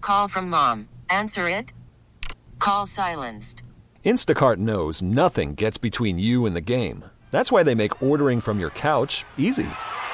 Call from mom. Answer it. Call silenced. Instacart knows nothing gets between you and the game. That's why they make ordering from your couch easy.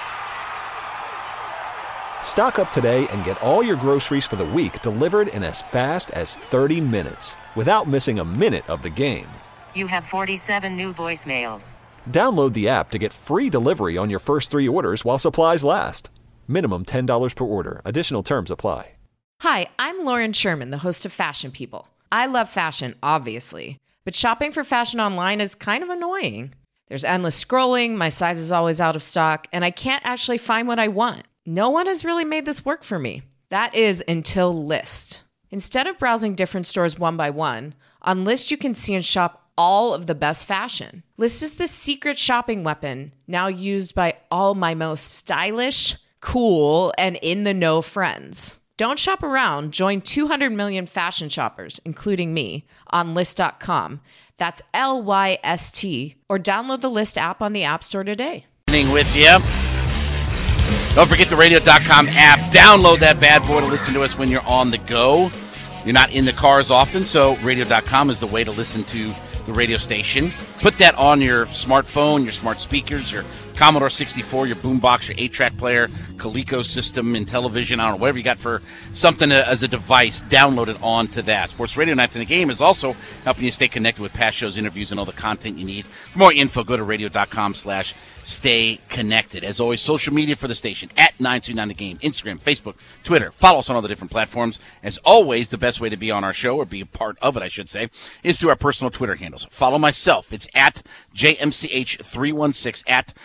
Stock up today and get all your groceries for the week delivered in as fast as 30 minutes without missing a minute of the game. You have 47 new voicemails. Download the app to get free delivery on your first 3 orders while supplies last. Minimum $10 per order. Additional terms apply. Hi, I'm Lauren Sherman, the host of Fashion People. I love fashion, obviously, but shopping for fashion online is kind of annoying. There's endless scrolling, my size is always out of stock, and I can't actually find what I want. No one has really made this work for me. That is until Lyst. Instead of browsing different stores one by one, on Lyst you can see and shop all of the best fashion. Lyst is the secret shopping weapon now used by all my most stylish, cool, and in-the-know friends. Don't shop around. Join 200 million fashion shoppers, including me, on Lyst.com. That's Lyst, or download the Lyst app on the App Store today. With you. Don't forget the radio.com app. Download that bad boy to listen to us when you're on the go. You're not in the cars often, so radio.com is the way to listen to the radio station. Put that on your smartphone, your smart speakers, your Commodore 64, your boombox, your 8-track player, Coleco system, and television, I don't know, whatever you got for something as a device, download it onto that. Sports Radio Nights in the Game is also helping you stay connected with past shows, interviews, and all the content you need. For more info, go to radio.com/stay connected. As always, social media for the station, at 929 The Game, Instagram, Facebook, Twitter. Follow us on all the different platforms. As always, the best way to be on our show, or be a part of it, I should say, is through our personal Twitter handles. Follow myself. It's at JMCH316, at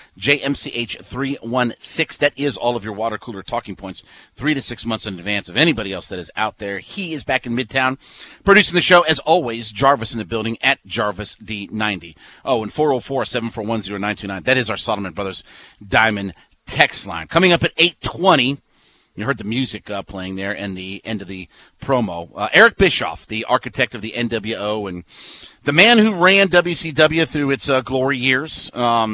JMCH316. That is all of your water cooler talking points 3 to 6 months in advance of anybody else that is out there. He is back in Midtown producing the show, as always. Jarvis in the building at JarvisD90. Oh, and 404-741-0929. That is our Solomon Brothers Diamond text line. Coming up at 8:20, you heard the music playing there and the end of the promo. Eric Bischoff, the architect of the NWO and the man who ran WCW through its glory years.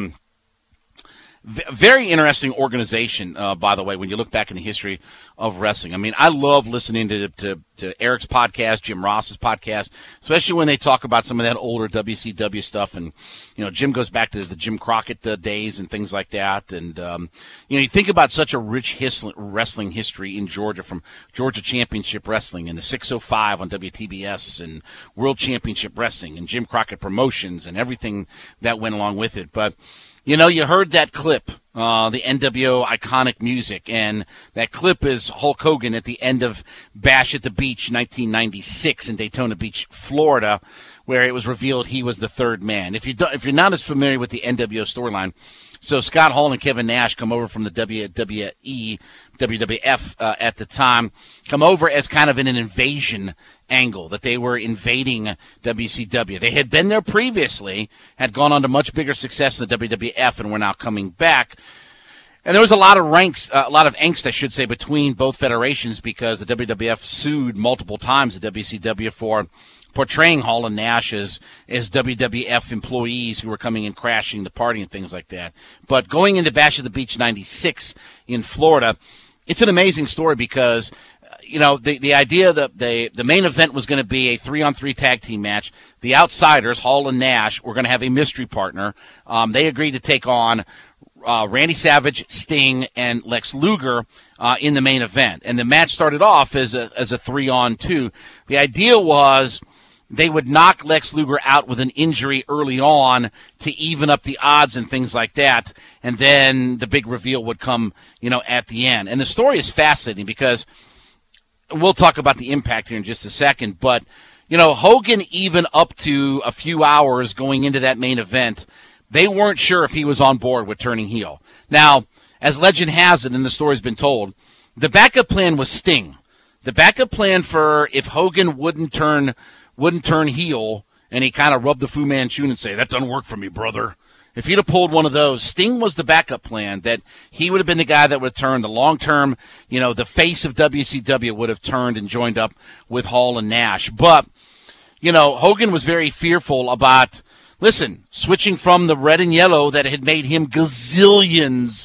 Very interesting organization, by the way, when you look back in the history of wrestling. I mean, I love listening to Eric's podcast, Jim Ross's podcast, especially when they talk about some of that older WCW stuff. And, you know, Jim goes back to the Jim Crockett days and things like that. And, you know, you think about such a rich wrestling history in Georgia, from Georgia Championship Wrestling and the 605 on WTBS and World Championship Wrestling and Jim Crockett Promotions and everything that went along with it. But, you know, you heard that clip, the NWO iconic music, and that clip is Hulk Hogan at the end of Bash at the Beach 1996 in Daytona Beach, Florida, where it was revealed he was the third man. If you're not as familiar with the NWO storyline, so Scott Hall and Kevin Nash come over from the WWF at the time, come over as kind of an invasion angle, that they were invading WCW. They had been there previously, had gone on to much bigger success in the WWF, and were now coming back. And there was a lot of angst, I should say, between both federations, because the WWF sued multiple times the WCW for portraying Hall and Nash as WWF employees who were coming and crashing the party and things like that. But going into Bash at the Beach 96 in Florida, it's an amazing story because, you know, the idea that the main event was going to be a 3-on-3 tag team match. The Outsiders, Hall and Nash, were going to have a mystery partner. They agreed to take on Randy Savage, Sting, and Lex Luger in the main event. And the match started off as a 3-on-2. The idea was they would knock Lex Luger out with an injury early on to even up the odds and things like that. And then the big reveal would come, you know, at the end. And the story is fascinating because we'll talk about the impact here in just a second. But, you know, Hogan, even up to a few hours going into that main event, they weren't sure if he was on board with turning heel. Now, as legend has it, and the story's been told, the backup plan was Sting. The backup plan for if Hogan wouldn't turn heel, and he kind of rubbed the Fu Manchu and say, "That doesn't work for me, brother." If he'd have pulled one of those, Sting was the backup plan, that he would have been the guy that would have turned the long-term, you know, the face of WCW would have turned and joined up with Hall and Nash. But, you know, Hogan was very fearful about, switching from the red and yellow that had made him gazillions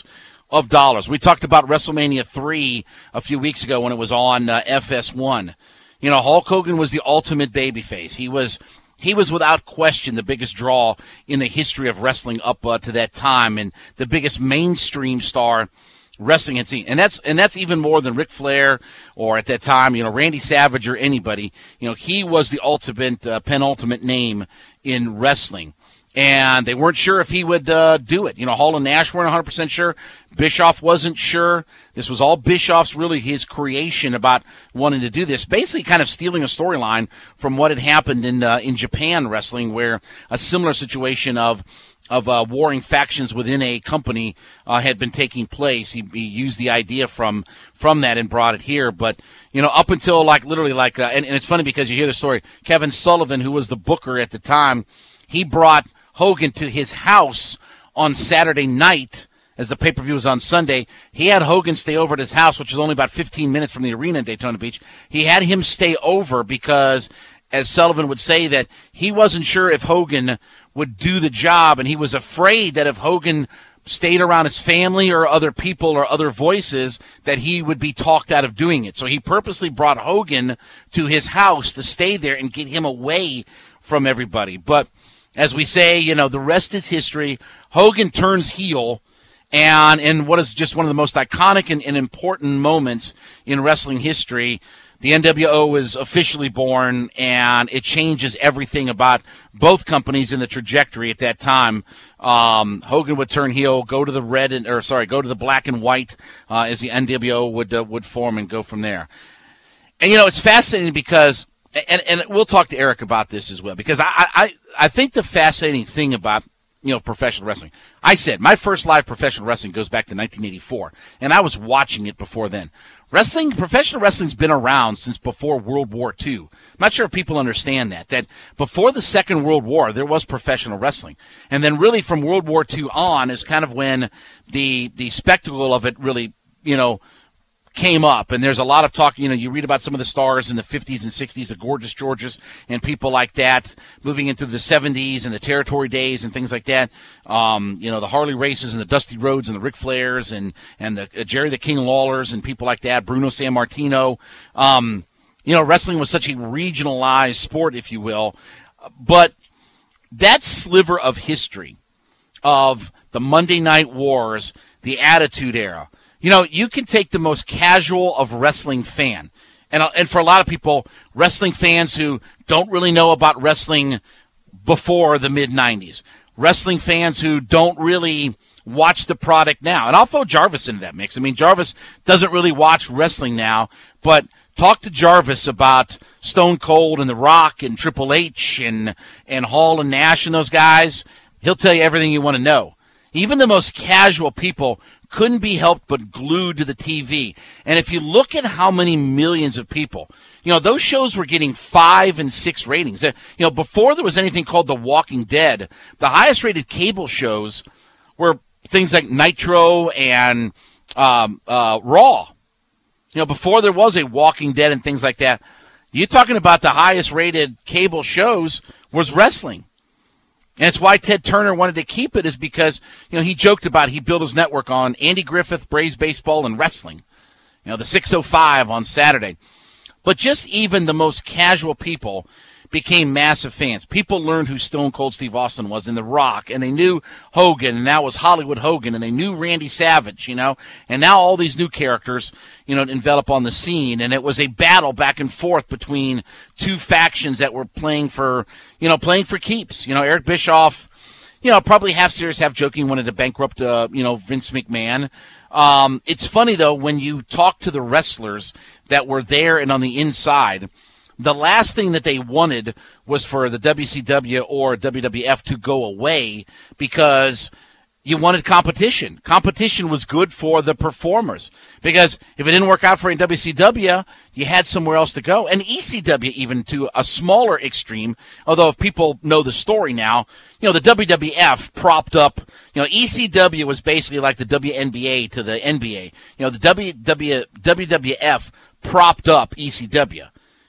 of dollars. We talked about WrestleMania 3 a few weeks ago when it was on FS1. You know, Hulk Hogan was the ultimate babyface. He was without question the biggest draw in the history of wrestling up to that time, and the biggest mainstream star wrestling had seen. And that's even more than Ric Flair or at that time, you know, Randy Savage or anybody. You know, he was the ultimate, penultimate name in wrestling. And they weren't sure if he would do it. You know, Hall and Nash weren't 100% sure. Bischoff wasn't sure. This was all Bischoff's, really his creation about wanting to do this. Basically kind of stealing a storyline from what had happened in Japan wrestling, where a similar situation of warring factions within a company had been taking place. He used the idea from that and brought it here. But, you know, up until literally and it's funny because you hear the story. Kevin Sullivan, who was the booker at the time, he brought Hogan to his house on Saturday night as the pay-per-view was on Sunday. He had Hogan stay over at his house, which is only about 15 minutes from the arena in Daytona Beach. He had him stay over because, as Sullivan would say, that he wasn't sure if Hogan would do the job, and he was afraid that if Hogan stayed around his family or other people or other voices, that he would be talked out of doing it. So he purposely brought Hogan to his house to stay there and get him away from everybody. But as we say, you know, the rest is history. Hogan turns heel, and in what is just one of the most iconic and important moments in wrestling history, the NWO is officially born, and it changes everything about both companies in the trajectory at that time. Hogan would turn heel, go to the go to the black and white as the NWO would form and go from there. And you know, it's fascinating because, and we'll talk to Eric about this as well, because I think the fascinating thing about, you know, professional wrestling, I said my first live professional wrestling goes back to 1984, and I was watching it before then. Professional wrestling's been around since before World War II. I'm not sure if people understand that before the Second World War, there was professional wrestling. And then really from World War II on is kind of when the spectacle of it really, you know, came up. And there's a lot of talk, you know, you read about some of the stars in the 50s and 60s, the Gorgeous Georges and people like that, moving into the 70s and the territory days and things like that. You know, the Harley Races and the Dusty Rhodes and the Ric Flairs and the Jerry the King Lawlers and people like that, Bruno Sammartino. You know, wrestling was such a regionalized sport, if you will. But that sliver of history of the Monday Night Wars, the Attitude Era, you know, you can take the most casual of wrestling fan, and for a lot of people, wrestling fans who don't really know about wrestling before the mid-'90s, wrestling fans who don't really watch the product now. And I'll throw Jarvis into that mix. I mean, Jarvis doesn't really watch wrestling now, but talk to Jarvis about Stone Cold and The Rock and Triple H and Hall and Nash and those guys. He'll tell you everything you want to know. Even the most casual people couldn't be helped but glued to the TV. And if you look at how many millions of people, you know, those shows were getting 5 and 6 ratings. You know, before there was anything called The Walking Dead, the highest rated cable shows were things like Nitro and Raw. You know, before there was a Walking Dead and things like that, you're talking about the highest rated cable shows was wrestling. And it's why Ted Turner wanted to keep it, is because, you know, he joked about he built his network on Andy Griffith, Braves baseball, and wrestling. You know, the 6:05 on Saturday. But just even the most casual people became massive fans. People learned who Stone Cold Steve Austin was and The Rock, and they knew Hogan, and that was Hollywood Hogan, and they knew Randy Savage, you know, and now all these new characters, you know, envelop on the scene, and it was a battle back and forth between two factions that were playing for keeps. You know, Eric Bischoff, you know, probably half serious, half joking, wanted to bankrupt, Vince McMahon. It's funny, though, when you talk to the wrestlers that were there and on the inside, the last thing that they wanted was for the WCW or WWF to go away, because you wanted competition. Competition was good for the performers, because if it didn't work out for WCW, you had somewhere else to go. And ECW, even to a smaller extreme, although if people know the story now, you know, the WWF propped up, you know, ECW was basically like the WNBA to the NBA. You know, the WWF propped up ECW.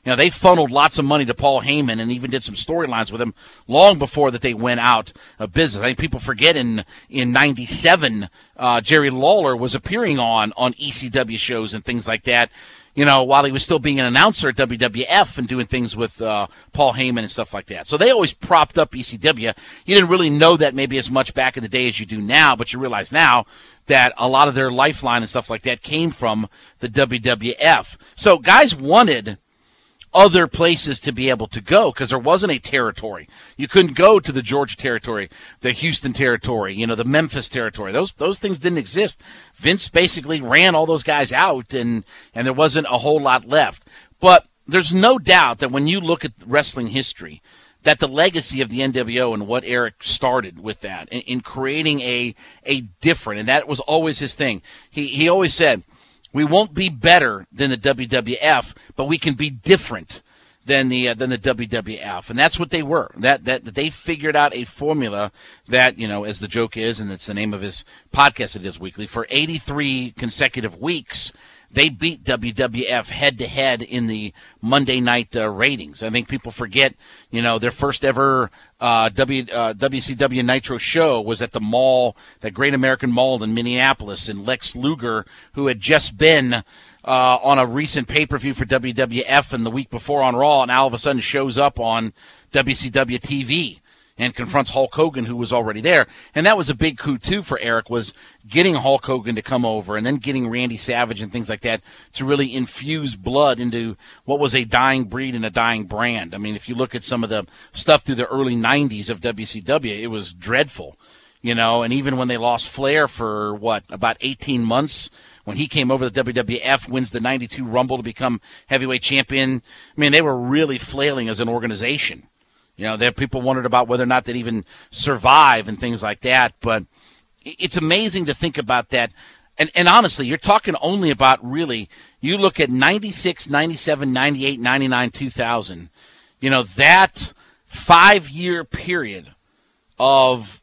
You know, they funneled lots of money to Paul Heyman and even did some storylines with him long before that they went out of business. I think people forget in 97, Jerry Lawler was appearing on ECW shows and things like that, you know, while he was still being an announcer at WWF and doing things with Paul Heyman and stuff like that. So they always propped up ECW. You didn't really know that maybe as much back in the day as you do now, but you realize now that a lot of their lifeline and stuff like that came from the WWF. So guys wanted other places to be able to go because there wasn't a territory. You couldn't go to the Georgia territory, the Houston territory, you know, the Memphis territory. Those things didn't exist. Vince basically ran all those guys out, and there wasn't a whole lot left. But there's no doubt that when you look at wrestling history, that the legacy of the NWO and what Eric started with that in creating a different, and that was always his thing. He always said, we won't be better than the WWF, but we can be different than the WWF, and that's what they were. That they figured out a formula that, you know, as the joke is, and it's the name of his podcast, It Is Weekly, for 83 consecutive weeks, they beat WWF head-to-head in the Monday night ratings. I think people forget, you know, their first ever WCW Nitro show was at the mall, that Great American Mall in Minneapolis, and Lex Luger, who had just been on a recent pay-per-view for WWF and the week before on Raw, and all of a sudden shows up on WCW TV and confronts Hulk Hogan, who was already there. And that was a big coup, too, for Eric, was getting Hulk Hogan to come over and then getting Randy Savage and things like that to really infuse blood into what was a dying breed and a dying brand. I mean, if you look at some of the stuff through the early 90s of WCW, it was dreadful, you know, and even when they lost Flair for, about 18 months, when he came over to WWF, wins the 92 Rumble to become heavyweight champion, I mean, they were really flailing as an organization. You know, there people wondered about whether or not they'd even survive and things like that. But it's amazing to think about that. And honestly, you're talking only about really, you look at 96, 97, 98, 99, 2000. You know, that 5-year period of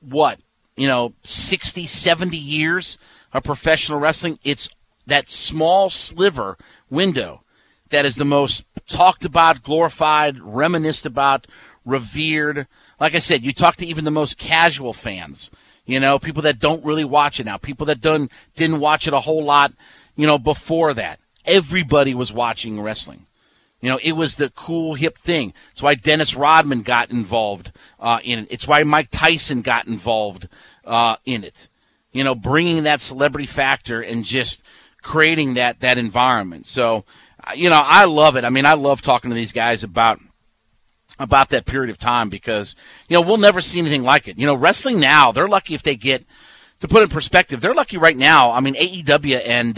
60, 70 years of professional wrestling. It's that small sliver window that is the most talked about, glorified, reminisced about, revered. Like I said, you talk to even the most casual fans, you know, people that don't really watch it now, people that didn't watch it a whole lot, you know, before that. Everybody was watching wrestling. You know, it was the cool, hip thing. It's why Dennis Rodman got involved in it. It's why Mike Tyson got involved in it. You know, bringing that celebrity factor and just creating that environment. So, you know, I love it. I mean, I love talking to these guys about that period of time because, you know, we'll never see anything like it. You know, wrestling now, they're lucky if they get, to put it in perspective, they're lucky right now. I mean, AEW and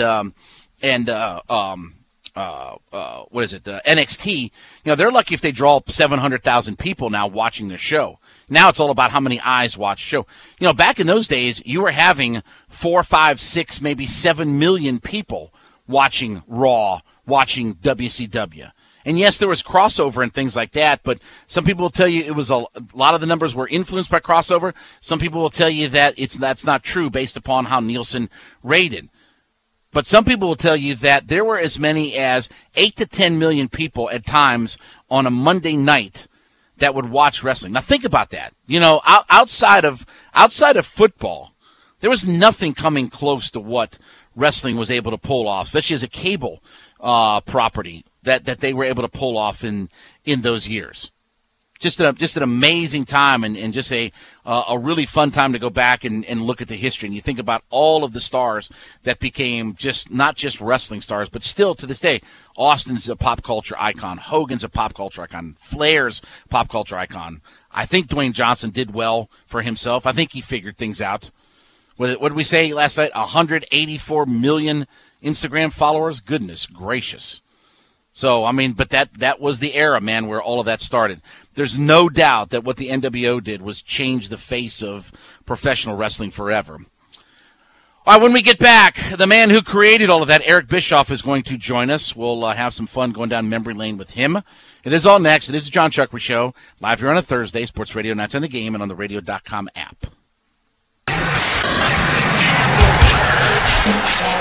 NXT, you know, they're lucky if they draw 700,000 people now watching their show. Now it's all about how many eyes watch show. You know, back in those days, you were having 4, 5, 6, maybe 7 million people watching Raw, watching WCW. And yes, there was crossover and things like that, but some people will tell you it was a lot of the numbers were influenced by crossover. Some people will tell you that that's not true based upon how Nielsen rated. But some people will tell you that there were as many as 8 to 10 million people at times on a Monday night that would watch wrestling. Now think about that. You know, outside of football, there was nothing coming close to what wrestling was able to pull off, especially as a cable property that they were able to pull off in those years. Just an amazing time and just a really fun time to go back and look at the history. And you think about all of the stars that became not just wrestling stars, but still to this day, Austin's a pop culture icon. Hogan's a pop culture icon. Flair's pop culture icon. I think Dwayne Johnson did well for himself. I think he figured things out. What did we say last night? 184 million Instagram followers? Goodness gracious. So, I mean, but that was the era, man, where all of that started. There's no doubt that what the NWO did was change the face of professional wrestling forever. All right, when we get back, the man who created all of that, Eric Bischoff, is going to join us. We'll have some fun going down memory lane with him. It is all next. It is the John Chuckery Show, live here on a Thursday, Sports Radio 910 The Game, and on the radio.com app.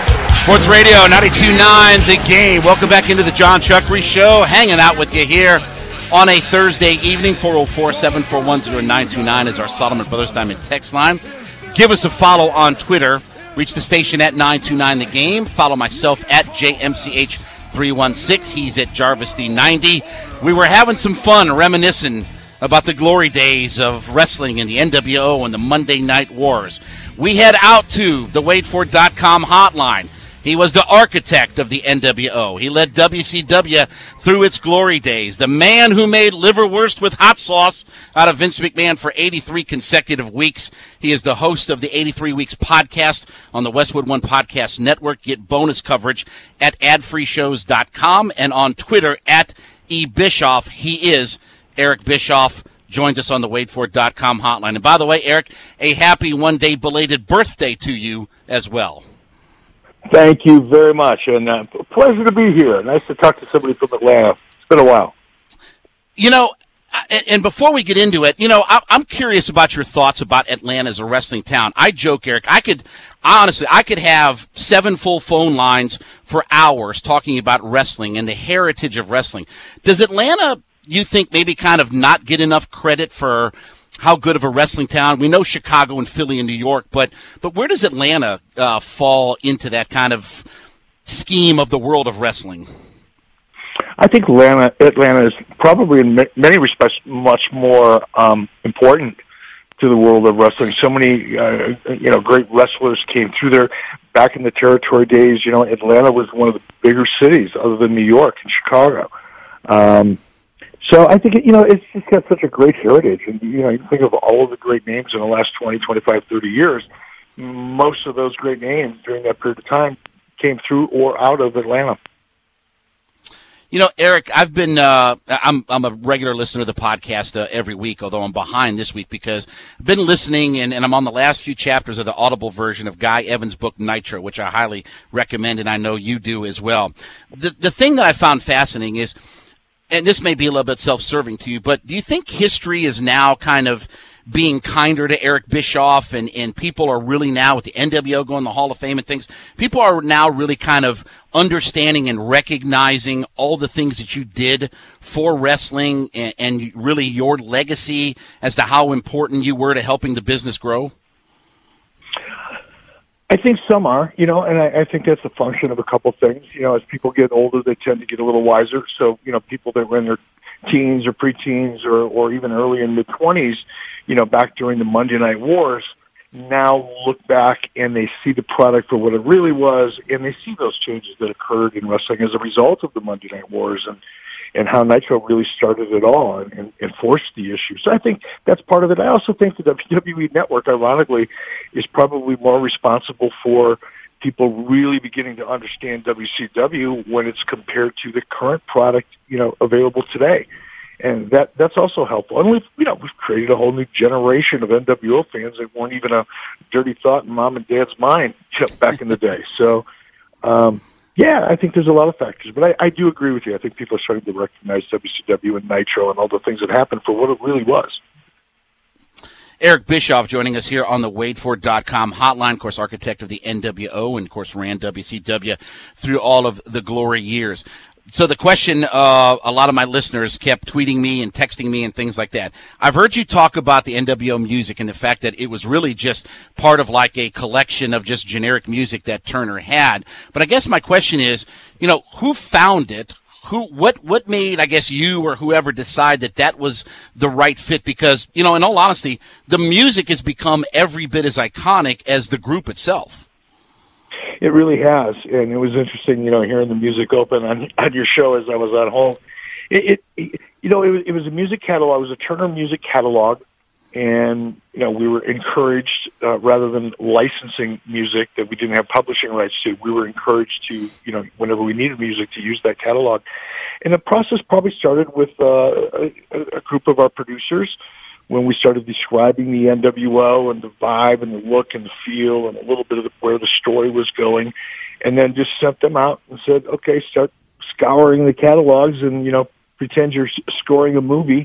Sports Radio 92.9 The Game. Welcome back into the John Chuckery Show. Hanging out with you here on a Thursday evening. 404-741-0929 is our Solomon Brothers Diamond text line. Give us a follow on Twitter. Reach the station at 929 The Game. Follow myself at JMCH316. He's at JarvisD90. We were having some fun reminiscing about the glory days of wrestling in the NWO and the Monday Night Wars. We head out to the WadeFord.com hotline. He was the architect of the NWO. He led WCW through its glory days. The man who made liverwurst with hot sauce out of Vince McMahon for 83 consecutive weeks. He is the host of the 83 Weeks podcast on the Westwood One Podcast Network. Get bonus coverage at adfreeshows.com and on Twitter at eBischoff. He is Eric Bischoff. Joins us on the WadeFord.com hotline. And by the way, Eric, a happy one-day belated birthday to you as well. Thank you very much, and pleasure to be here. Nice to talk to somebody from Atlanta. It's been a while. You know, and before we get into it, you know, I'm curious about your thoughts about Atlanta as a wrestling town. I joke, Eric, I could have 7 full phone lines for hours talking about wrestling and the heritage of wrestling. Does Atlanta, you think, maybe kind of not get enough credit for how good of a wrestling town? We know Chicago and Philly and New York, but where does Atlanta fall into that kind of scheme of the world of wrestling? I think Atlanta is probably in many respects much more important to the world of wrestling. So many great wrestlers came through there back in the territory days. You know, Atlanta was one of the bigger cities other than New York and Chicago. So I think, it's just got such a great heritage. And, you think of all of the great names in the last 20, 25, 30 years. Most of those great names during that period of time came through or out of Atlanta. You know, Eric, I've been I'm a regular listener to the podcast every week, although I'm behind this week because I've been listening and I'm on the last few chapters of the Audible version of Guy Evans' book Nitro, which I highly recommend, and I know you do as well. The thing that I found fascinating is, and this may be a little bit self-serving to you, but do you think history is now kind of being kinder to Eric Bischoff and people are really now, with the NWO going to the Hall of Fame and things, people are now really kind of understanding and recognizing all the things that you did for wrestling and really your legacy as to how important you were to helping the business grow? I think some are, and I think that's a function of a couple things. As people get older, they tend to get a little wiser. So, people that were in their teens or preteens or even early in mid-20s, back during the Monday Night Wars, now look back and they see the product for what it really was, and they see those changes that occurred in wrestling as a result of the Monday Night Wars and how Nitro really started it all and forced the issue. So I think that's part of it. I also think the WWE Network, ironically, is probably more responsible for people really beginning to understand WCW when it's compared to the current product, available today. And that's also helpful. And we've created a whole new generation of NWO fans that weren't even a dirty thought in mom and dad's mind back in the day. So, yeah, I think there's a lot of factors, but I do agree with you. I think people are starting to recognize WCW and Nitro and all the things that happened for what it really was. Eric Bischoff joining us here on the WadeFord.com hotline, of course, architect of the NWO and, of course, ran WCW through all of the glory years. So the question a lot of my listeners kept tweeting me and texting me and things like that. I've heard you talk about the NWO music and the fact that it was really just part of like a collection of just generic music that Turner had. But I guess my question is, who found it? What made, I guess, you or whoever decide that was the right fit? Because, in all honesty, the music has become every bit as iconic as the group itself. It really has, and it was interesting, hearing the music open on your show as I was at home. It was a music catalog. It was a Turner music catalog, and we were encouraged rather than licensing music that we didn't have publishing rights to. We were encouraged to, whenever we needed music, to use that catalog. And the process probably started with a group of our producers when we started describing the NWO and the vibe and the look and the feel and a little bit of where the story was going, and then just sent them out and said, okay, start scouring the catalogs and, pretend you're scoring a movie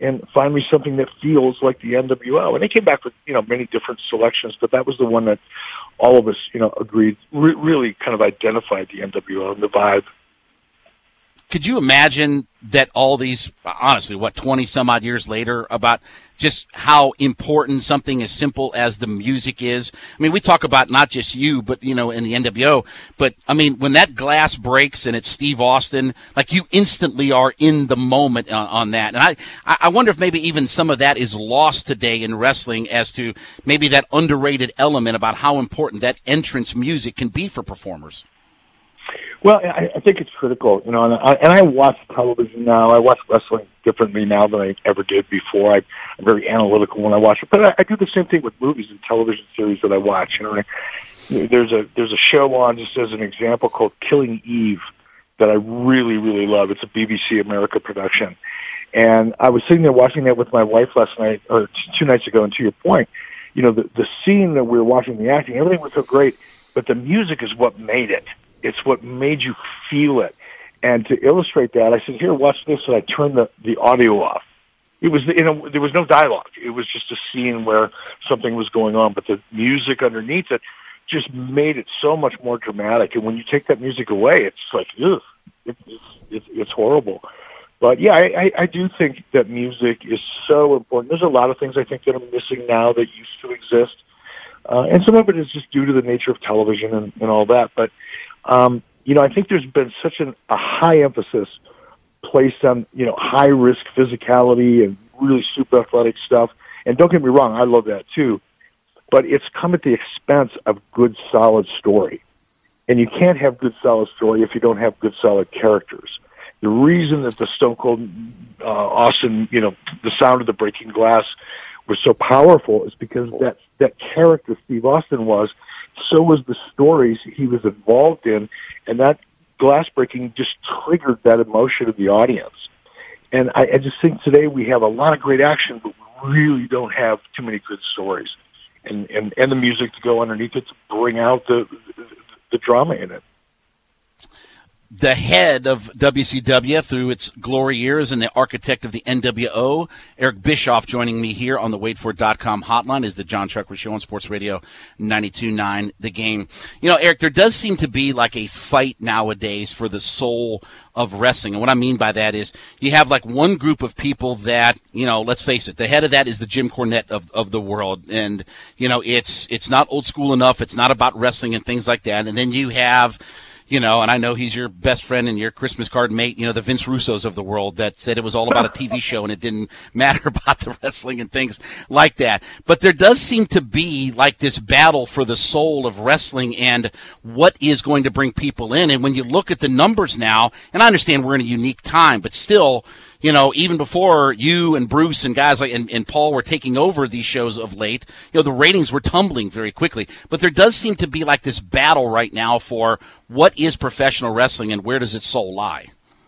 and find me something that feels like the NWO. And they came back with, many different selections, but that was the one that all of us, agreed really kind of identified the NWO and the vibe. Could you imagine that all these, honestly, 20 some odd years later, about just how important something as simple as the music is? I mean, we talk about not just you, but, in the NWO, but I mean, when that glass breaks and it's Steve Austin, like, you instantly are in the moment on that. And I wonder if maybe even some of that is lost today in wrestling as to maybe that underrated element about how important that entrance music can be for performers. Well, I think it's critical, and I watch television now. I watch wrestling differently now than I ever did before. I'm very analytical when I watch it, but I do the same thing with movies and television series that I watch. There's a show on, just as an example, called Killing Eve that I really, really love. It's a BBC America production, and I was sitting there watching that with my wife last night, or 2 nights ago. And to your point, the scene that we were watching, the acting, everything was so great, but the music is what made it. It's what made you feel it. And to illustrate that, I said, here, watch this, and I turned the audio off. It was, there was no dialogue. It was just a scene where something was going on, but the music underneath it just made it so much more dramatic. And when you take that music away, it's like, ugh, it's horrible. But yeah, I do think that music is so important. There's a lot of things I think that are missing now that used to exist. And some of it is just due to the nature of television and all that. But I think there's been such a high emphasis placed on, high risk physicality and really super athletic stuff. And don't get me wrong, I love that too. But it's come at the expense of good, solid story. And you can't have good, solid story if you don't have good, solid characters. The reason that the Stone Cold Austin, the sound of the breaking glass was so powerful is because that character Steve Austin so was the stories he was involved in, and that glass breaking just triggered that emotion of the audience. And I just think today we have a lot of great action, but we really don't have too many good stories, and the music to go underneath it to bring out the drama in it. The head of WCW through its glory years and the architect of the NWO, Eric Bischoff, joining me here on the WaitFor.com hotline is the John Chuckery Show on Sports Radio 92.9 The Game. Eric, there does seem to be like a fight nowadays for the soul of wrestling. And what I mean by that is you have like one group of people that, let's face it, the head of that is the Jim Cornette of the world. And, it's not old school enough. It's not about wrestling and things like that. And then you have, and I know he's your best friend and your Christmas card mate, the Vince Russos of the world that said it was all about a TV show and it didn't matter about the wrestling and things like that. But there does seem to be like this battle for the soul of wrestling and what is going to bring people in. And when you look at the numbers now, and I understand we're in a unique time, but still, even before you and Bruce and guys like and Paul were taking over these shows of late, the ratings were tumbling very quickly. But there does seem to be like this battle right now for what is professional wrestling and where does its soul lie?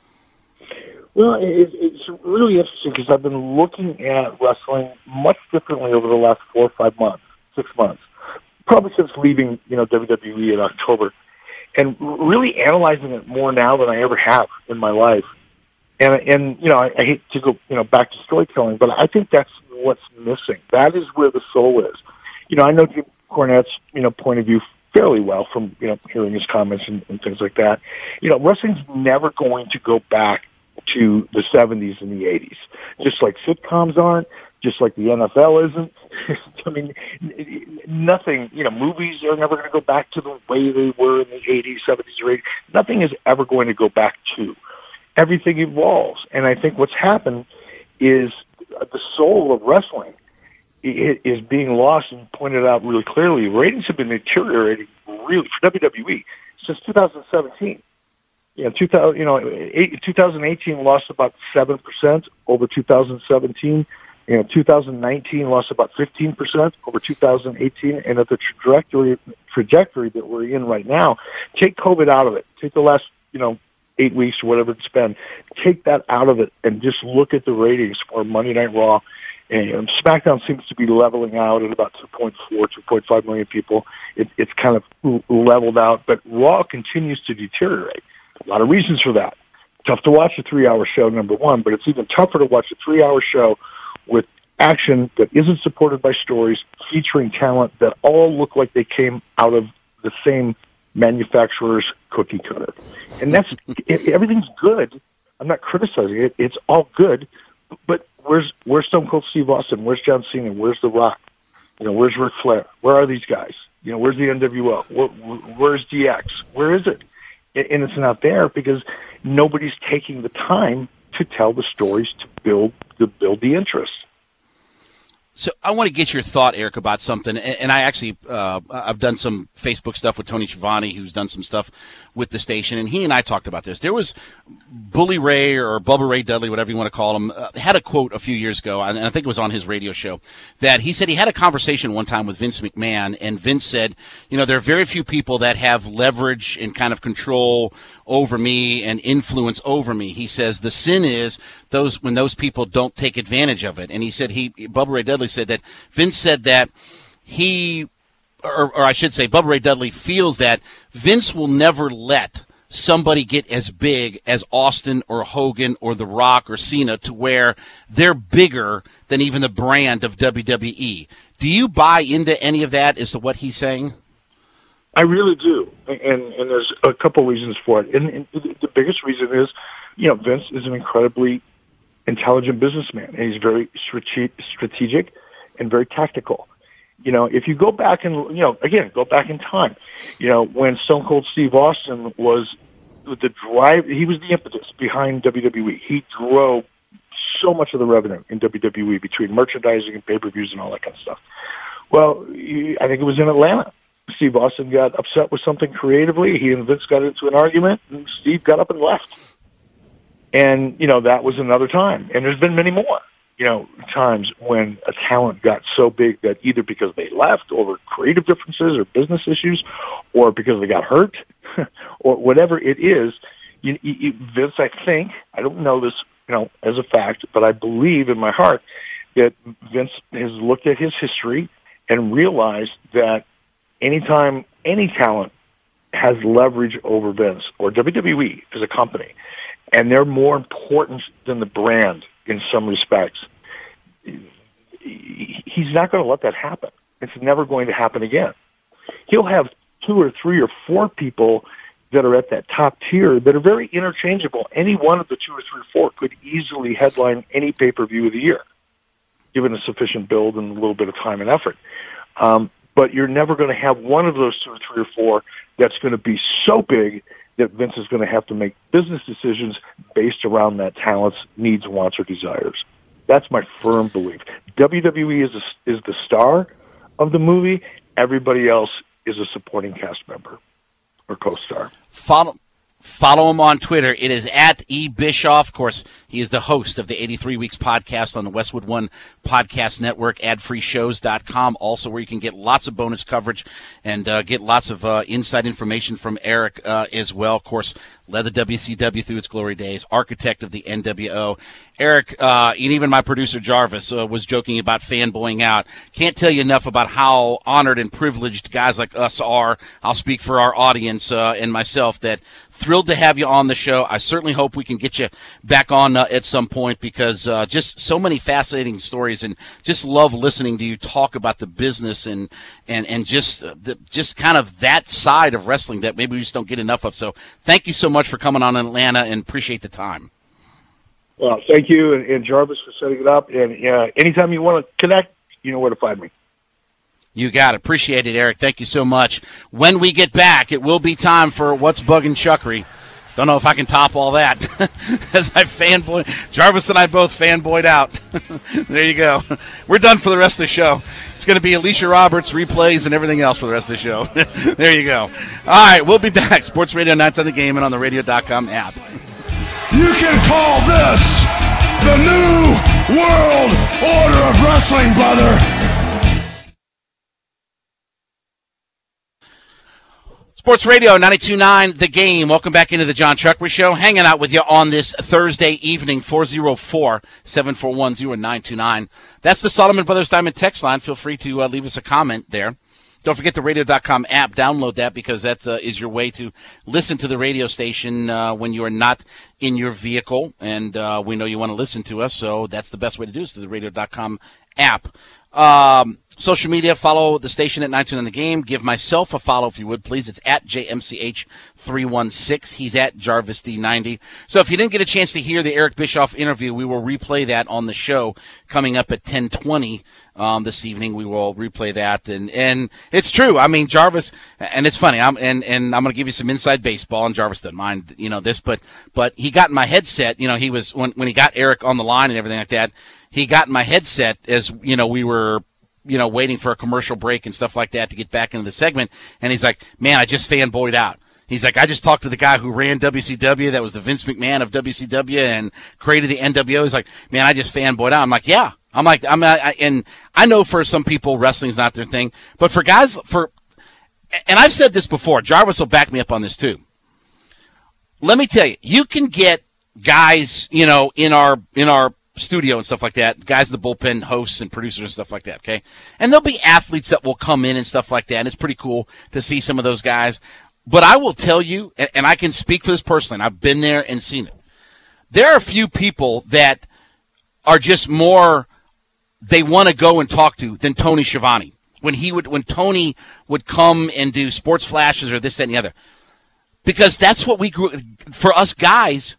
Well, it's really interesting because I've been looking at wrestling much differently over the last 4 or 5 months, 6 months, probably since leaving, WWE in October, and really analyzing it more now than I ever have in my life. And I hate to go, back to storytelling, but I think that's what's missing. That is where the soul is. I know Jim Cornette's, point of view fairly well from, hearing his comments and things like that. Wrestling's never going to go back to the 70s and the 80s, just like sitcoms aren't, just like the NFL isn't. I mean, nothing, movies are never going to go back to the way they were in the 80s, 70s, or 80s. Nothing is ever going to go back to. Everything evolves. And I think what's happened is the soul of wrestling is being lost, and pointed out really clearly. Ratings have been deteriorating really for WWE since 2017. 2018 lost about 7% over 2017. 2019 lost about 15% over 2018. And at the trajectory that we're in right now, take COVID out of it. Take the last, 8 weeks or whatever it's been. Take that out of it and just look at the ratings for Monday Night Raw. And SmackDown seems to be leveling out at about 2.4, 2.5 million people. It's kind of leveled out, but Raw continues to deteriorate. A lot of reasons for that. tough to watch a 3-hour show, number one, but it's even tougher to watch a 3-hour show with action that isn't supported by stories, featuring talent that all look like they came out of the same manufacturer's cookie cutter. And that's, everything's good. I'm not criticizing it. It's all good. But where's Stone Cold Steve Austin? Where's John Cena? Where's The Rock? Where's Ric Flair? Where are these guys? Where's the NWO? Where's DX? Where is it? And it's not there because nobody's taking the time to tell the stories to build the interest. So I want to get your thought, Eric, about something. And I actually, I've done some Facebook stuff with Tony Schiavone, who's done some stuff with the station, and he and I talked about this. There was Bully Ray or Bubba Ray Dudley, whatever you want to call him, had a quote a few years ago, and I think it was on his radio show, that he said he had a conversation one time with Vince McMahon, and Vince said, there are very few people that have leverage and kind of control over me and influence over me. He says the sin is when those people don't take advantage of it. And he said Bubba Ray Dudley said that Vince said that or I should say Bubba Ray Dudley feels that Vince will never let somebody get as big as Austin or Hogan or The Rock or Cena to where they're bigger than even the brand of WWE. Do you buy into any of that as to what he's saying? I really do, and there's a couple reasons for it. And the biggest reason is, Vince is an incredibly intelligent businessman, and he's very strategic and very tactical. If you go back and, go back in time, when Stone Cold Steve Austin was the drive, he was the impetus behind WWE. He drove so much of the revenue in WWE between merchandising and pay-per-views and all that kind of stuff. Well, I think it was in Atlanta. Steve Austin got upset with something creatively. He and Vince got into an argument, and Steve got up and left. And, that was another time. And there's been many more, times when a talent got so big that either because they left over creative differences or business issues or because they got hurt or whatever it is, Vince, I think, I don't know this, as a fact, but I believe in my heart that Vince has looked at his history and realized that anytime any talent has leverage over Vince or WWE as a company, and they're more important than the brand in some respects, he's not going to let that happen. It's never going to happen again. He'll have 2 or 3 or 4 people that are at that top tier that are very interchangeable. Any one of the 2 or 3 or 4 could easily headline any pay-per-view of the year, given a sufficient build and a little bit of time and effort. But you're never going to have one of those 2 or 3 or 4 that's going to be so big that Vince is going to have to make business decisions based around that talent's needs, wants, or desires. That's my firm belief. WWE is the star of the movie. Everybody else is a supporting cast member or co-star. Follow him on Twitter. It is at @eBischoff. Of course, he is the host of the 83 Weeks podcast on the Westwood One Podcast Network, adfreeshows.com, also where you can get lots of bonus coverage and get lots of inside information from Eric as well. Of course, led the WCW through its glory days, architect of the NWO. Eric, and even my producer Jarvis was joking about fanboying out. Can't tell you enough about how honored and privileged guys like us are. I'll speak for our audience and myself that thrilled to have you on the show. I certainly hope we can get you back on at some point because just so many fascinating stories and just love listening to you talk about the business and just kind of that side of wrestling that maybe we just don't get enough of. So thank you so much for coming on in Atlanta and appreciate the time. Well, thank you and Jarvis for setting it up. And anytime you want to connect, you know where to find me. You got it. Appreciate it, Eric. Thank you so much. When we get back, it will be time for What's Bugging Chuckery. Don't know if I can top all that. As I fanboy, Jarvis and I both fanboyed out. There you go. We're done for the rest of the show. It's going to be Alicia Roberts, replays, and everything else for the rest of the show. There you go. All right, we'll be back. Sports Radio 910 The Game and on the radio.com app. You can call this the New World Order of Wrestling, brother. Sports Radio 92.9 The Game. Welcome back into the John Chuckery Show. Hanging out with you on this Thursday evening, 404-741-0929. That's the Solomon Brothers Diamond text line. Feel free to leave us a comment there. Don't forget the radio.com app. Download that because that is your way to listen to the radio station when you are not in your vehicle, and we know you want to listen to us, so that's the best way to do it, through the radio.com app. Social media, follow the station at 929 The Game. Give myself a follow if you would, please. It's at JMCH316. He's at JarvisD90. So if you didn't get a chance to hear the Eric Bischoff interview, we will replay that on the show coming up at 10:20 this evening. We will replay that, and it's true. I mean, Jarvis, and it's funny. I'm going to give you some inside baseball, and Jarvis doesn't mind, this, but he got in my headset. He was when he got Eric on the line and everything like that. He got in my headset as we were waiting for a commercial break and stuff like that to get back into the segment. And he's like, man, I just fanboyed out. He's like, I just talked to the guy who ran WCW. That was the Vince McMahon of WCW and created the NWO. He's like, man, I just fanboyed out. I'm like, yeah. And I know for some people wrestling's not their thing, but for guys, and I've said this before, Jarvis will back me up on this too. Let me tell you, you can get guys, in our studio and stuff like that, guys in the bullpen, hosts and producers and stuff like that, okay? And there'll be athletes that will come in and stuff like that, and it's pretty cool to see some of those guys. But I will tell you, and I can speak for this personally, and I've been there and seen it, there are a few people that are just more they want to go and talk to than Tony Schiavone. When Tony would come and do sports flashes or this, that, and the other. Because that's what we grew, for us guys.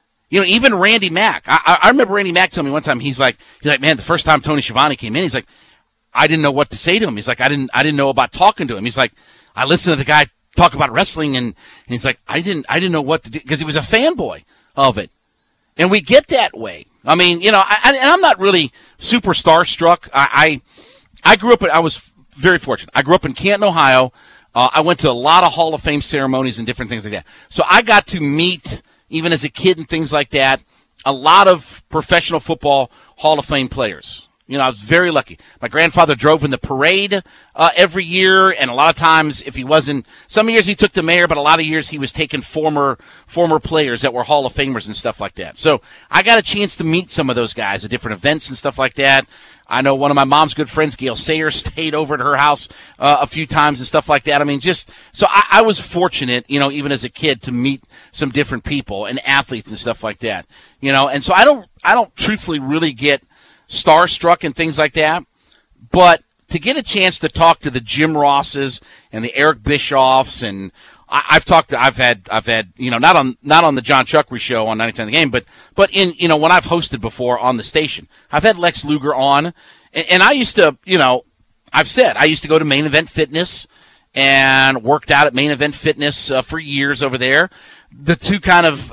Even Randy Mack. I remember Randy Mack telling me one time, he's like, man, the first time Tony Schiavone came in, he's like, I didn't know what to say to him. He's like, I didn't know about talking to him. He's like, I listened to the guy talk about wrestling, and he's like, I didn't know what to do, because he was a fanboy of it. And we get that way. I mean, and I'm not really super starstruck. I grew up, I was very fortunate. I grew up in Canton, Ohio. I went to a lot of Hall of Fame ceremonies and different things like that. So I got to meet, even as a kid and things like that, a lot of professional football Hall of Fame players. I was very lucky. My grandfather drove in the parade every year, and a lot of times, if he wasn't, some years he took the mayor, but a lot of years he was taking former players that were Hall of Famers and stuff like that. So I got a chance to meet some of those guys at different events and stuff like that. I know one of my mom's good friends, Gail Sayer, stayed over at her house a few times and stuff like that. I mean, so I was fortunate, even as a kid, to meet some different people and athletes and stuff like that. And so I don't truthfully really get starstruck and things like that, but to get a chance to talk to the Jim Rosses and the Eric Bischoffs, and I've had not on the John Chuckery show on 99 The Game, but in when I've hosted before on the station, I've had Lex Luger on, and I used to, I've said I used to go to Main Event Fitness and worked out at Main Event Fitness for years over there. The two kind of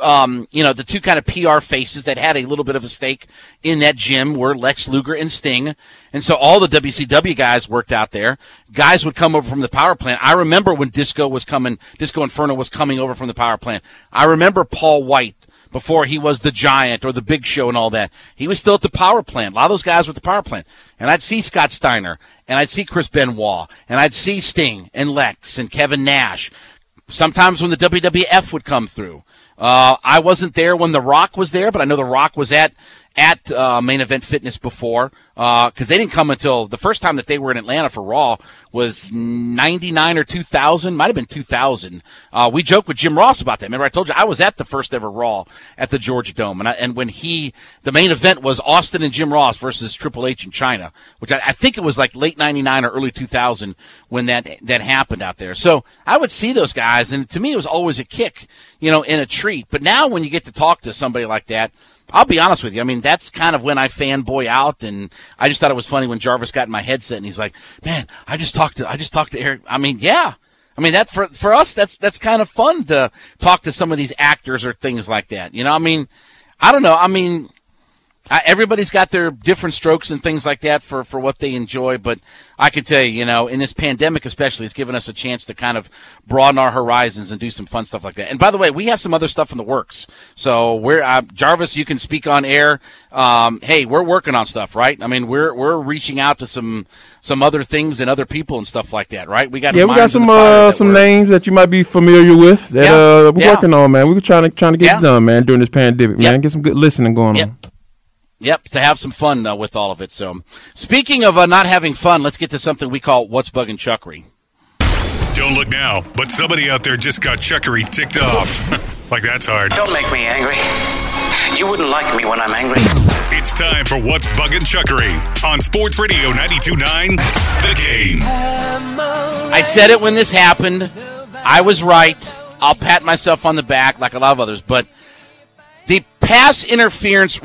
PR faces that had a little bit of a stake in that gym were Lex Luger and Sting. And so all the WCW guys worked out there. Guys would come over from the power plant. I remember when Disco Inferno was coming over from the power plant. I remember Paul White before he was the Giant or the Big Show and all that. He was still at the power plant. A lot of those guys were at the power plant. And I'd see Scott Steiner, and I'd see Chris Benoit, and I'd see Sting and Lex and Kevin Nash. Sometimes when the WWF would come through. I wasn't there when The Rock was there, but I know The Rock was at Main Event Fitness before, because they didn't come until the first time that they were in Atlanta for Raw was 99 or 2000, might have been 2000. We joked with Jim Ross about that. Remember, I told you I was at the first ever Raw at the Georgia Dome, and when the main event was Austin and Jim Ross versus Triple H in China, which I think it was like late 99 or early 2000 when that happened out there. So I would see those guys, and to me it was always a kick, in a treat. But now when you get to talk to somebody like that, I'll be honest with you. I mean, that's kind of when I fanboy out, and I just thought it was funny when Jarvis got in my headset and he's like, "Man, I just talked to Eric." I mean, yeah. I mean, that for us, that's kind of fun to talk to some of these actors or things like that. I mean, I don't know. I mean, everybody's got their different strokes and things like that for what they enjoy, but I can tell you, in this pandemic especially, it's given us a chance to kind of broaden our horizons and do some fun stuff like that. And by the way, we have some other stuff in the works. So we're Jarvis, you can speak on air. Hey, we're working on stuff, right? I mean, we're reaching out to some other things and other people and stuff like that, right? We got some names that you might be familiar with that we're working on, man. We're trying to get it done, man, during this pandemic, man. Get some good listening going on. Yep, to have some fun with all of it. So, speaking of not having fun, let's get to something we call What's Bugging Chuckery. Don't look now, but somebody out there just got Chuckery ticked off. Like that's hard. Don't make me angry. You wouldn't like me when I'm angry. It's time for What's Buggin' Chuckery on Sports Radio 92.9 The Game. I said it when this happened. I was right. I'll pat myself on the back like a lot of others. But the pass interference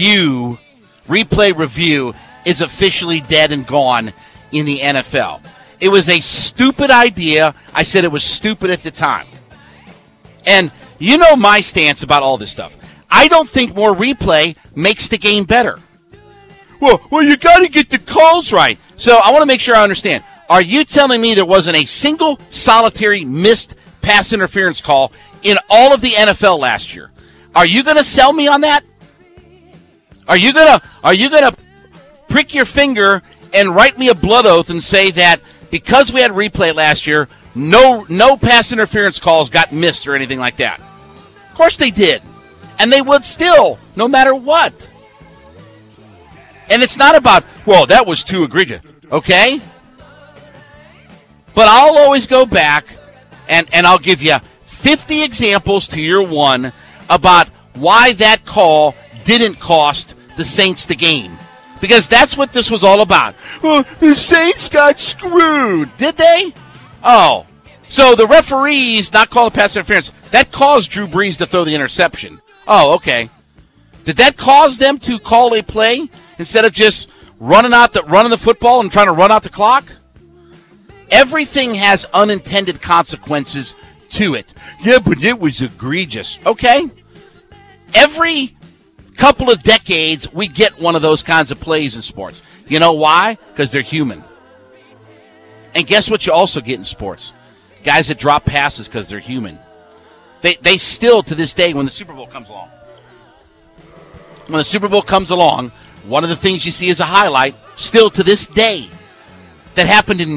replay review, is officially dead and gone in the NFL. It was a stupid idea. I said it was stupid at the time. And you know my stance about all this stuff. I don't think more replay makes the game better. Well, you got to get the calls right. So I want to make sure I understand. Are you telling me there wasn't a single solitary missed pass interference call in all of the NFL last year? Are you going to sell me on that? Are you gonna prick your finger and write me a blood oath and say that because we had replay last year, no pass interference calls got missed or anything like that? Of course they did. And they would still, no matter what. And it's not about, well, that was too egregious. Okay? But I'll always go back and I'll give you 50 examples to your one about why that call didn't cost the Saints the game. Because that's what this was all about. Well, the Saints got screwed. Did they? Oh. So the referees not calling pass interference, that caused Drew Brees to throw the interception. Oh, okay. Did that cause them to call a play instead of just running the football and trying to run out the clock? Everything has unintended consequences to it. Yeah, but it was egregious. Okay. Every couple of decades, we get one of those kinds of plays in sports. You know why? Because they're human. And guess what you also get in sports? Guys that drop passes because they're human. They still, to this day, when the Super Bowl comes along, one of the things you see as a highlight, still to this day, that happened in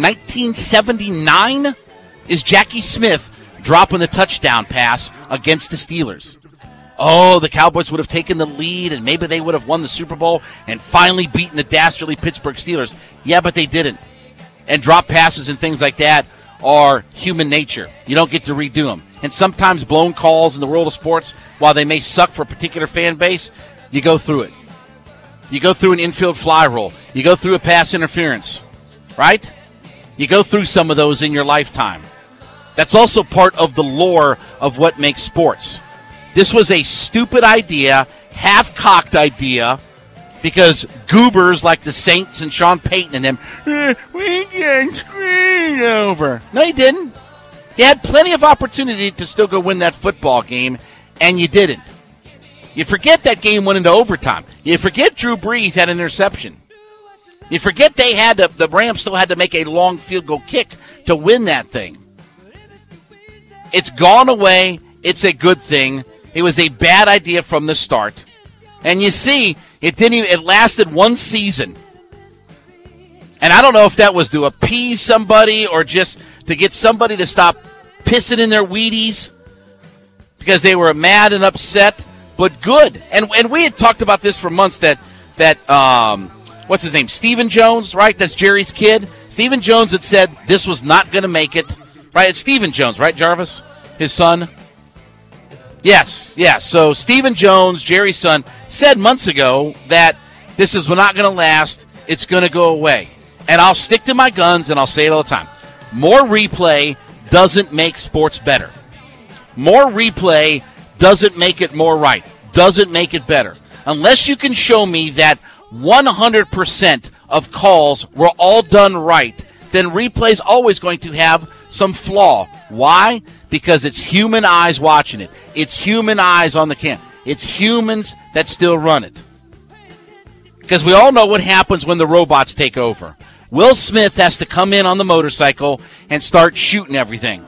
1979, is Jackie Smith dropping the touchdown pass against the Steelers. Oh, the Cowboys would have taken the lead, and maybe they would have won the Super Bowl and finally beaten the dastardly Pittsburgh Steelers. Yeah, but they didn't. And drop passes and things like that are human nature. You don't get to redo them. And sometimes blown calls in the world of sports, while they may suck for a particular fan base, you go through it. You go through an infield fly roll. You go through a pass interference, right? You go through some of those in your lifetime. That's also part of the lore of what makes sports. This was a stupid idea, half-cocked idea, because goobers like the Saints and Sean Payton and them, we get screwed over. No, you didn't. You had plenty of opportunity to still go win that football game, and you didn't. You forget that game went into overtime. You forget Drew Brees had an interception. You forget the Rams still had to make a long field goal kick to win that thing. It's gone away. It's a good thing. It was a bad idea from the start. And you see, it lasted one season. And I don't know if that was to appease somebody or just to get somebody to stop pissing in their Wheaties because they were mad and upset, but good. And we had talked about this for months that what's his name? Stephen Jones, right? That's Jerry's kid. Stephen Jones had said this was not going to make it. Right? It's Stephen Jones, right, Jarvis? His son? Yes. So Stephen Jones, Jerry's son, said months ago that this is not going to last. It's going to go away. And I'll stick to my guns, and I'll say it all the time. More replay doesn't make sports better. More replay doesn't make it more right. Doesn't make it better. Unless you can show me that 100% of calls were all done right, then replay is always going to have some flaw. Why? Because it's human eyes watching it. It's human eyes on the camera. It's humans that still run it. Because we all know what happens when the robots take over. Will Smith has to come in on the motorcycle and start shooting everything.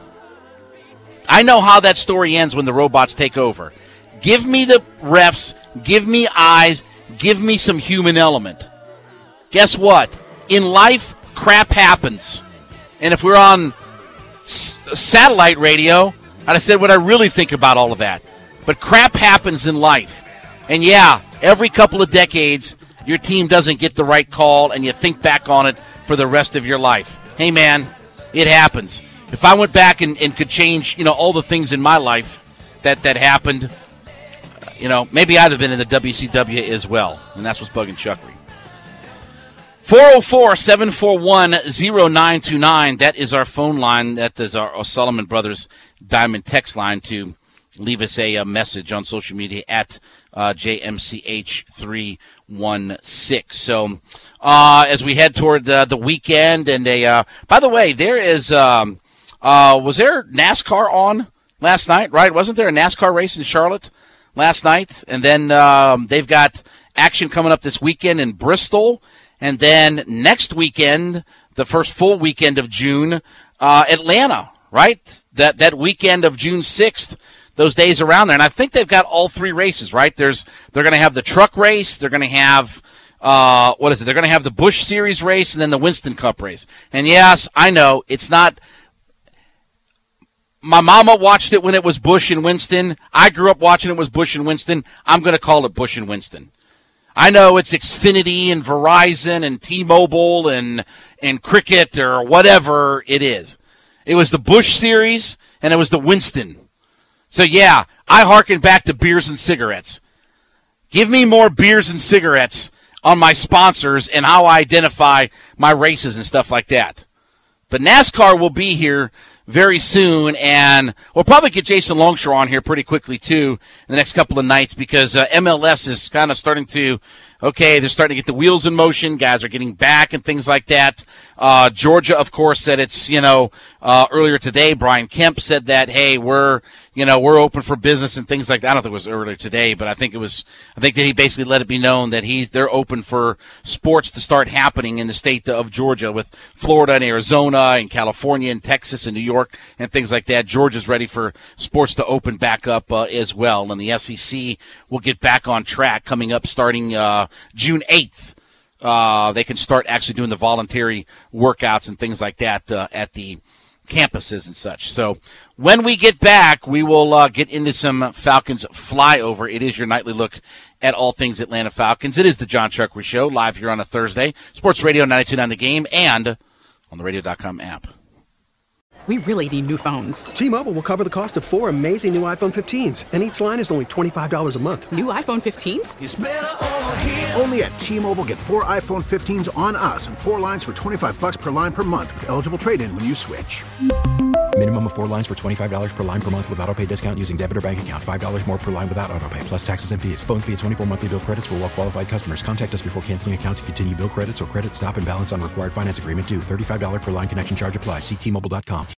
I know how that story ends when the robots take over. Give me the refs, give me eyes, give me some human element. Guess what? In life, crap happens. And if we're on satellite radio, I'd have said what I really think about all of that. But crap happens in life. And yeah, every couple of decades, your team doesn't get the right call, and you think back on it for the rest of your life. Hey, man, it happens. If I went back and could change, all the things in my life that happened, maybe I'd have been in the WCW as well, and that's what's bugging Chuckery. 404-741-0929. That is our phone line. That is our Solomon Brothers Diamond text line to leave us a message on social media at JMCH316. So as we head toward the weekend, and by the way, there is was there NASCAR on last night, right? Wasn't there a NASCAR race in Charlotte last night? And then they've got action coming up this weekend in Bristol. And then next weekend, the first full weekend of June, Atlanta, right? That weekend of June 6th, those days around there. And I think they've got all three races, right? They're going to have the truck race. They're going to have, They're going to have the Busch Series race and then the Winston Cup race. And yes, I know it's not. My mama watched it when it was Busch and Winston. I grew up watching it was Busch and Winston. I'm going to call it Busch and Winston. I know it's Xfinity and Verizon and T-Mobile and Cricket or whatever it is. It was the Busch Series and it was the Winston. So, yeah, I hearken back to beers and cigarettes. Give me more beers and cigarettes on my sponsors and how I identify my races and stuff like that. But NASCAR will be here very soon, and we'll probably get Jason Longshore on here pretty quickly, too, in the next couple of nights, because MLS is kind of starting to, they're starting to get the wheels in motion. Guys are getting back and things like that. Georgia, of course, said it's, earlier today, Brian Kemp said that, hey, we're open for business and things like that. I don't think it was earlier today, but I think that he basically let it be known that they're open for sports to start happening in the state of Georgia, with Florida and Arizona and California and Texas and New York and things like that. Georgia's ready for sports to open back up as well. And the SEC will get back on track coming up starting June 8th. They can start actually doing the voluntary workouts and things like that at the campuses and such. So when we get back, we will get into some Falcons flyover. It is your nightly look at all things Atlanta Falcons. It is the John Chuckery Show, live here on a Thursday. Sports Radio 92.9 The Game and on the radio.com app. We really need new phones. T-Mobile will cover the cost of 4 amazing new iPhone 15s, and each line is only $25 a month. New iPhone 15s? It's better over here. Only at T-Mobile, get 4 iPhone 15s on us and 4 lines for $25 per line per month with eligible trade-in when you switch. Minimum of 4 lines for $25 per line per month with autopay discount using debit or bank account. $5 more per line without autopay, plus taxes and fees. Phone fee at 24 monthly bill credits for well-qualified customers. Contact us before canceling account to continue bill credits or credit stop and balance on required finance agreement due. $35 per line connection charge applies. See T-Mobile.com.